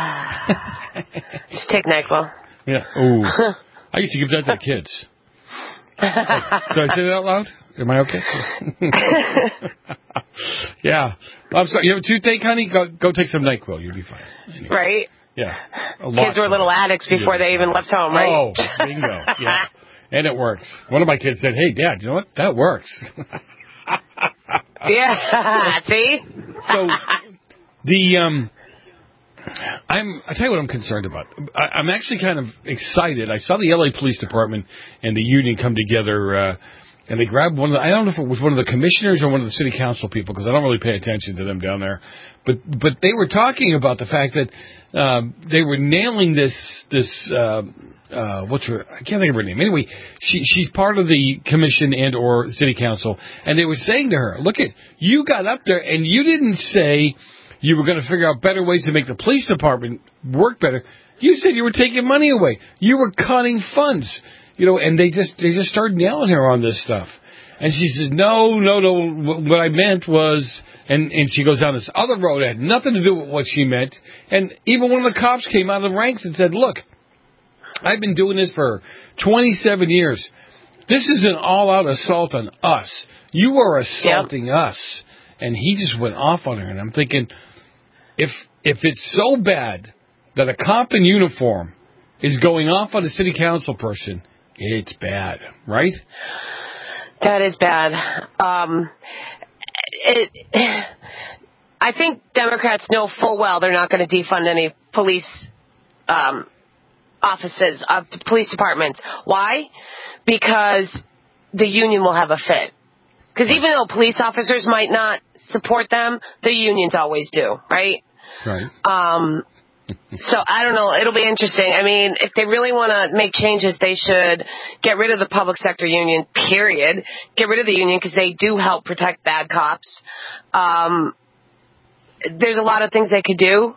Speaker 13: Just take NyQuil.
Speaker 2: Yeah. Ooh. I used to give that to the kids. Oh, did I say that out loud? Am I okay? Yeah. I'm sorry. You have a toothache, honey? Go, go take some NyQuil. You'll be fine. Anyway.
Speaker 13: Right?
Speaker 2: Yeah.
Speaker 13: Kids were little addicts before yeah. they even left home, right?
Speaker 2: Oh, bingo. Yeah. And it works. One of my kids said, hey, Dad, you know what? That works.
Speaker 13: Yeah. See?
Speaker 2: So, the, um, I'm, I tell you what I'm concerned about. I, I'm actually kind of excited. I saw the L A Police Department and the union come together, uh, and they grabbed one of the, I don't know if it was one of the commissioners or one of the city council people, because I don't really pay attention to them down there. But but they were talking about the fact that um, they were nailing this, this uh, uh, what's her, I can't think of her name. Anyway, she she's part of the commission and or city council, and they were saying to her, look, at you got up there and you didn't say you were going to figure out better ways to make the police department work better. You said you were taking money away. You were cutting funds. You know, and they just they just started yelling at her on this stuff. And she says, no, no, no, what I meant was, and, and she goes down this other road. It had nothing to do with what she meant. And even one of the cops came out of the ranks and said, look, I've been doing this for twenty-seven years. This is an all-out assault on us. You are assaulting yep. us. And he just went off on her. And I'm thinking, if if it's so bad that a cop in uniform is going off on a city council person, it's bad, right?
Speaker 13: That is bad. Um, it, I think Democrats know full well they're not going to defund any police um, offices, uh, police departments. Why? Because the union will have a fit. Because even though police officers might not support them, the unions always do, right?
Speaker 2: Right.
Speaker 13: Um, so I don't know. It'll be interesting. I mean, if they really want to make changes, they should get rid of the public sector union, period. Get rid of the union because they do help protect bad cops. Um, there's a lot of things they could do,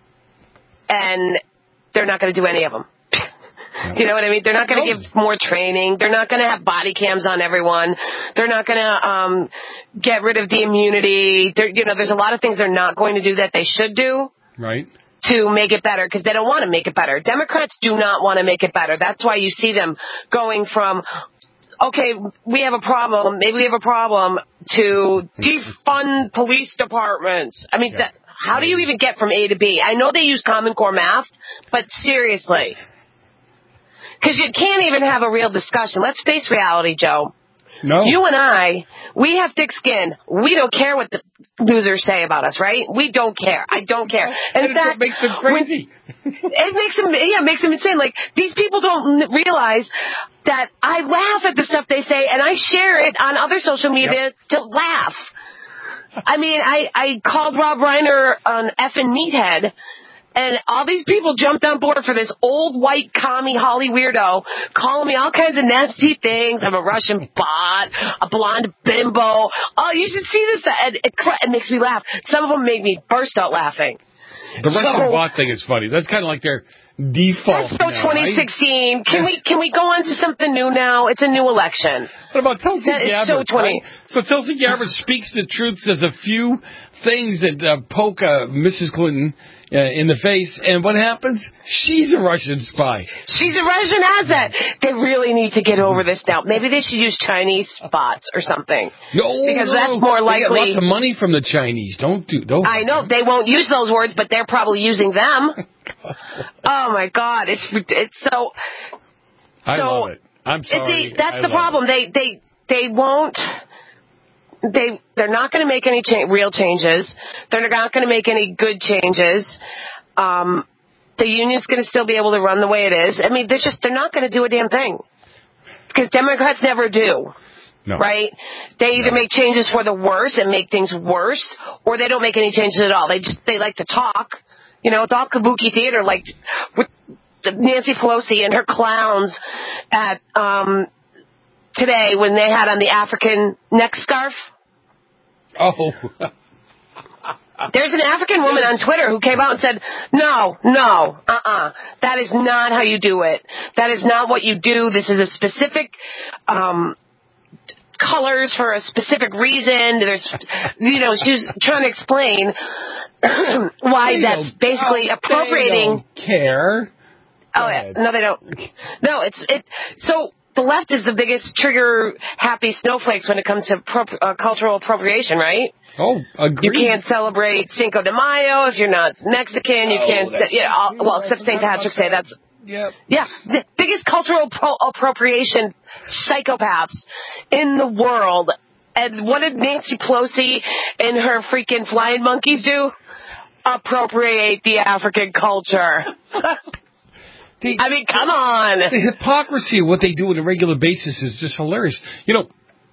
Speaker 13: and they're not going to do any of them. You know what I mean? They're not going to give more training. They're not going to have body cams on everyone. They're not going to um, get rid of the immunity. They're, you know, there's a lot of things they're not going to do that they should do.
Speaker 2: Right.
Speaker 13: To make it better, because they don't want to make it better. Democrats do not want to make it better. That's why you see them going from, okay, we have a problem, maybe we have a problem, to defund police departments. I mean, yeah. that, how do you even get from A to B? I know they use Common Core math, but seriously. Because you can't even have a real discussion. Let's face reality, Joe.
Speaker 2: No.
Speaker 13: You and I, we have thick skin. We don't care what the losers say about us, right? We don't care. I don't care. And
Speaker 2: that
Speaker 13: that
Speaker 2: makes them crazy.
Speaker 13: When, it makes them, yeah, it makes them insane. Like, these people don't realize that I laugh at the stuff they say, and I share it on other social media yep. to laugh. I mean, I, I called Rob Reiner an effing meathead. And all these people jumped on board for this old white commie Holly weirdo calling me all kinds of nasty things. I'm a Russian bot, a blonde bimbo. Oh, you should see this. And it, it makes me laugh. Some of them make me burst out laughing.
Speaker 2: The
Speaker 13: so,
Speaker 2: Russian bot thing is funny. That's kind of like their default.
Speaker 13: That's so
Speaker 2: now,
Speaker 13: twenty sixteen.
Speaker 2: Right?
Speaker 13: Can we can we go on to something new now? It's a new election.
Speaker 2: What about Tulsi
Speaker 13: that
Speaker 2: Gabbard?
Speaker 13: That is so twenty.
Speaker 2: Right? So Tulsi Gabbard speaks the truth, says a few things that uh, poke uh, Missus Clinton uh, in the face, and what happens? She's a Russian spy.
Speaker 13: She's a Russian asset. They really need to get over this now. Maybe they should use Chinese bots or something.
Speaker 2: No,
Speaker 13: because
Speaker 2: no.
Speaker 13: that's more likely.
Speaker 2: They get lots of money from the Chinese. Don't do. Don't.
Speaker 13: I know they won't use those words, but they're probably using them. Oh my God! It's it's so.
Speaker 2: I
Speaker 13: so
Speaker 2: love it. I'm sorry.
Speaker 13: It's, that's
Speaker 2: I
Speaker 13: the problem.
Speaker 2: It.
Speaker 13: They they they won't. They they're not going to make any cha- real changes. They're not going to make any good changes. Um, the union's going to still be able to run the way it is. I mean, they're just they're not going to do a damn thing because Democrats never do.
Speaker 2: No.
Speaker 13: Right? They either no. make changes for the worse and make things worse, or they don't make any changes at all. They just they like to talk. You know, it's all kabuki theater, like with Nancy Pelosi and her clowns at um, today when they had on the African neck scarf.
Speaker 2: Oh.
Speaker 13: There's an African woman on Twitter who came out and said, no, no, uh-uh, that is not how you do it. That is not what you do. This is a specific um, colors for a specific reason. There's, you know, she was trying to explain why that's basically
Speaker 2: oh,
Speaker 13: appropriating.
Speaker 2: They don't care.
Speaker 13: Oh, yeah. No, they don't. No, it's it. So the left is the biggest trigger-happy snowflakes when it comes to pro, uh, cultural appropriation, right?
Speaker 2: Oh, agreed.
Speaker 13: You can't celebrate Cinco de Mayo if you're not Mexican. You
Speaker 2: oh,
Speaker 13: can't, se- yeah, all, well, except Saint Patrick's Day. That's
Speaker 2: yep.
Speaker 13: yeah, the biggest cultural pro- appropriation psychopaths in the world. And what did Nancy Pelosi and her freaking flying monkeys do? Appropriate the African culture. The, I mean, come on.
Speaker 2: The hypocrisy of what they do on a regular basis is just hilarious. You know,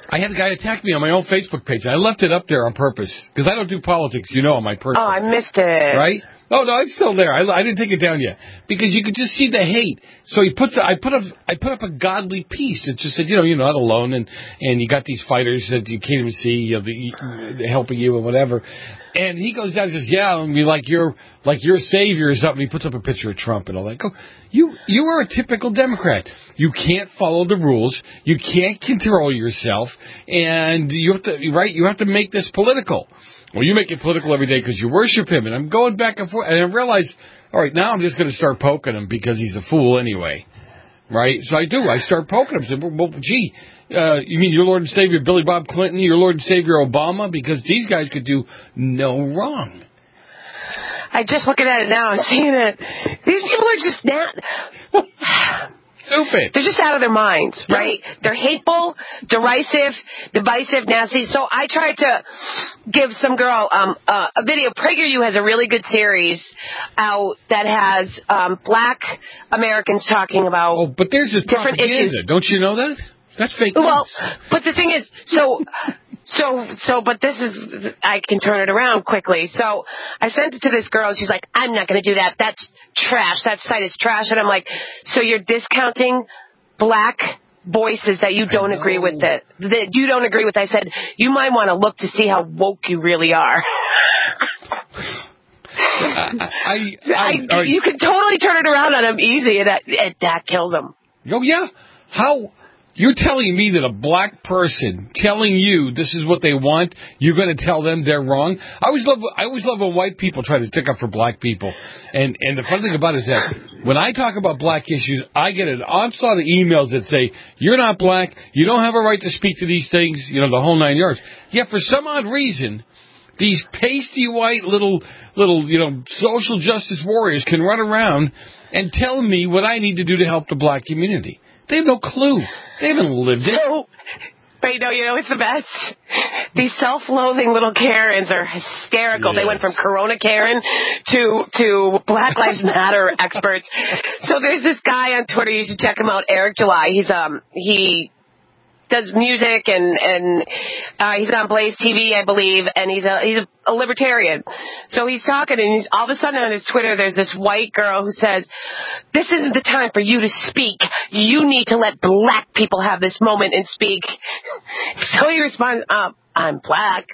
Speaker 2: I had a guy attack me on my own Facebook page. I left it up there on purpose because I don't do politics, you know, on my personal.
Speaker 13: Oh, I missed it.
Speaker 2: Right? Oh no, it's still there. I, I didn't take it down yet because you could just see the hate. So he puts. I put up. I put up a godly piece that just said, you know, you're not alone, and and you got these fighters that you can't even see, you know, the, the helping you and whatever. And he goes down and says, yeah, and be like you're like your savior or something. He puts up a picture of Trump, and I'm like, oh, you you are a typical Democrat. You can't follow the rules. You can't control yourself, and you have to right. You have to make this political. Well, you make it political every day because you worship him. And I'm going back and forth. And I realize, all right, now I'm just going to start poking him because he's a fool anyway. Right? So I do. I start poking him. I said, well, gee, uh, you mean your Lord and Savior Billy Bob Clinton, your Lord and Savior Obama? Because these guys could do no wrong.
Speaker 13: I'm just looking at it now and seeing it. These people are just not...
Speaker 2: Stupid.
Speaker 13: They're just out of their minds, right? Yeah. They're hateful, derisive, divisive, nasty. So I tried to give some girl um, uh, a video. PragerU has a really good series out that has um, black Americans talking about
Speaker 2: oh, but there's this
Speaker 13: different
Speaker 2: propaganda.
Speaker 13: issues.
Speaker 2: Don't you know that? That's fake news.
Speaker 13: Well, but the thing is, so... So, so, but this is, I can turn it around quickly. So I sent it to this girl. She's like, I'm not going to do that. That's trash. That site is trash. And I'm like, so you're discounting black voices that you don't agree with, that, that you don't agree with. I said, you might want to look to see how woke you really are.
Speaker 2: I, I,
Speaker 13: I, I, you can totally turn it around on them easy, and that, and that kills them.
Speaker 2: Oh, yeah. How? You're telling me that a black person telling you this is what they want, you're going to tell them they're wrong? I always love I always love when white people try to stick up for black people. And and the funny thing about it is that when I talk about black issues, I get an onslaught of emails that say, you're not black, you don't have a right to speak to these things, you know, the whole nine yards. Yet for some odd reason, these pasty white little, little you know, social justice warriors can run around and tell me what I need to do to help the black community. They have no clue. They haven't lived it.
Speaker 13: So, but you know, you know, it's the best. These self-loathing little Karens are hysterical. Yes. They went from Corona Karen to to Black Lives Matter experts. So there's this guy on Twitter. You should check him out, Eric July. He's um he does music and and uh, he's on Blaze T V, I believe, and he's a he's a, a libertarian. So he's talking, and he's all of a sudden on his Twitter, there's this white girl who says, "This isn't the time for you to speak. You need to let black people have this moment and speak." So he responds, uh, "I'm black."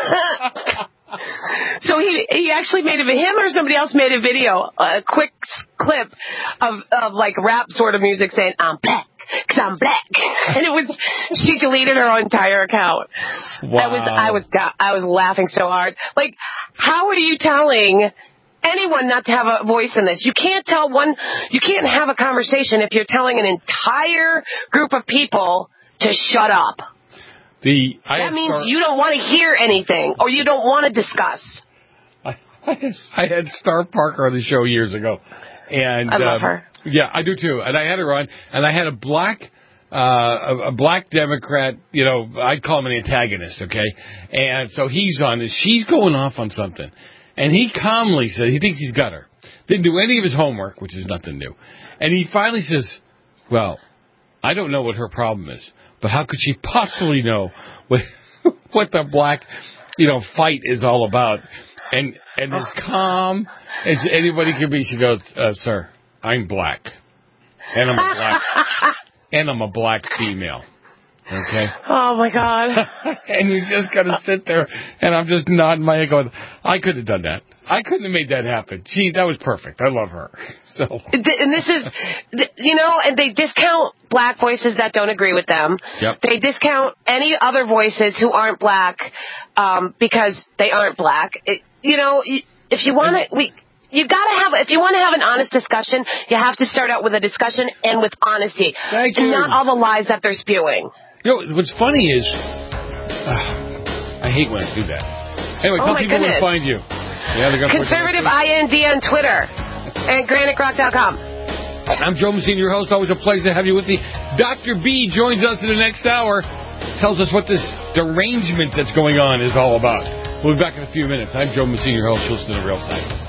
Speaker 13: So he he actually made a him or somebody else made a video, a quick clip of of like rap sort of music saying, "I'm black, 'cause I'm black," and it was she deleted her entire account.
Speaker 2: Wow.
Speaker 13: I was I was I was laughing so hard. Like, how are you telling anyone not to have a voice in this? You can't tell one. You can't have a conversation if you're telling an entire group of people to shut up.
Speaker 2: The, I
Speaker 13: that means
Speaker 2: Star,
Speaker 13: you don't want to hear anything, or you don't want to discuss.
Speaker 2: I, I had Star Parker on the show years ago, and
Speaker 13: I love
Speaker 2: um,
Speaker 13: her.
Speaker 2: Yeah, I do too. And I had her on, and I had a black, uh, a, a black Democrat. You know, I'd call him an antagonist. Okay, and so he's on, and she's going off on something, and he calmly said he thinks he's got her. Didn't do any of his homework, which is nothing new, and he finally says, "Well, I don't know what her problem is. But how could she possibly know what what the black, you know, fight is all about?" And and as calm as anybody can be, she goes, uh, "Sir, I'm black, and I'm a black, and I'm a black female." Okay.
Speaker 13: Oh my God.
Speaker 2: And you just gotta sit there, and I'm just nodding my head, going, "I couldn't have done that. I couldn't have made that happen. Gee, that was perfect. I love her." So.
Speaker 13: And this is, you know, and they discount black voices that don't agree with them.
Speaker 2: Yep.
Speaker 13: They discount any other voices who aren't black um, because they aren't black. It, you know, if you want to, we. You gotta have, if you want to have an honest discussion, you have to start out with a discussion and with honesty.
Speaker 2: Thank you.
Speaker 13: And not all the lies that they're spewing.
Speaker 2: You know, what's funny is, uh, I hate when I do that. Anyway,
Speaker 13: oh
Speaker 2: tell people
Speaker 13: goodness.
Speaker 2: where to find you. Yeah, they're
Speaker 13: Conservative I N D on Twitter and granite rock dot com.
Speaker 2: I'm Joe Messina, your host. Always a pleasure to have you with me. Doctor B joins us in the next hour. Tells us what this derangement that's going on is all about. We'll be back in a few minutes. I'm Joe Messina, your host. Listen to The Real Side.